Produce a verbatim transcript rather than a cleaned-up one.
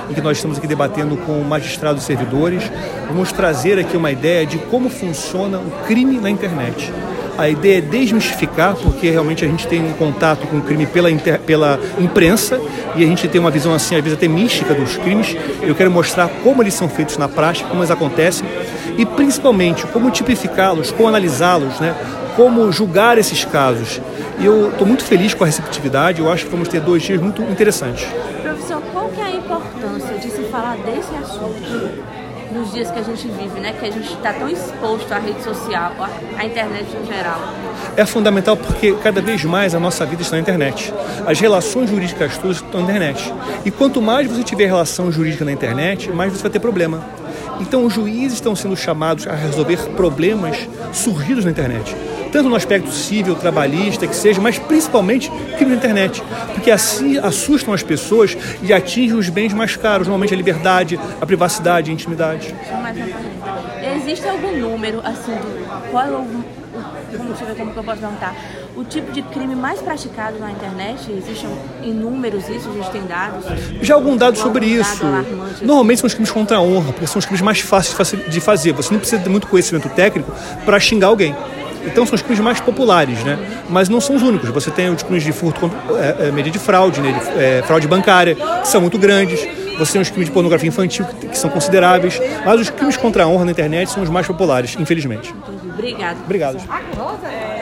em que nós estamos aqui debatendo com magistrados e servidores. Vamos trazer aqui uma ideia de como funciona o crime na internet. A ideia é desmistificar, porque realmente a gente tem um contato com o crime pela, inter... pela imprensa e a gente tem uma visão assim, às vezes até mística dos crimes. Eu quero mostrar como eles são feitos na prática, como eles acontecem e principalmente como tipificá-los, como analisá-los, né? Como julgar esses casos. E eu estou muito feliz com a receptividade, eu acho que vamos ter dois dias muito interessantes. Professor, qual que é a importância de se falar desse assunto nos dias que a gente vive, né? Que a gente está tão exposto à rede social, à internet em geral? É fundamental porque cada vez mais a nossa vida está na internet. As relações jurídicas todas estão na internet. E quanto mais você tiver relação jurídica na internet, mais você vai ter problema. Então os juízes estão sendo chamados a resolver problemas surgidos na internet. Tanto no aspecto civil, trabalhista, que seja, mas principalmente crime na internet. Porque assim assustam as pessoas e atingem os bens mais caros, normalmente a liberdade, a privacidade, a intimidade. Mais uma pergunta. Existe algum número, assim, do, qual é o, o como, deixa eu ver como que eu posso perguntar, o tipo de crime mais praticado na internet? Existem inúmeros isso, existem dados? Já há algum dado sobre isso. Alarmante, Normalmente são os crimes contra a honra, porque são os crimes mais fáceis de fazer. Você não precisa de muito conhecimento técnico para xingar alguém. Então são os crimes mais populares, né? Mas não são os únicos. Você tem os crimes de furto, é, é, medida de fraude, né? de, é, fraude bancária, que são muito grandes. Você tem os crimes de pornografia infantil, que, que são consideráveis. Mas os crimes contra a honra na internet são os mais populares, infelizmente. Obrigado. Obrigado.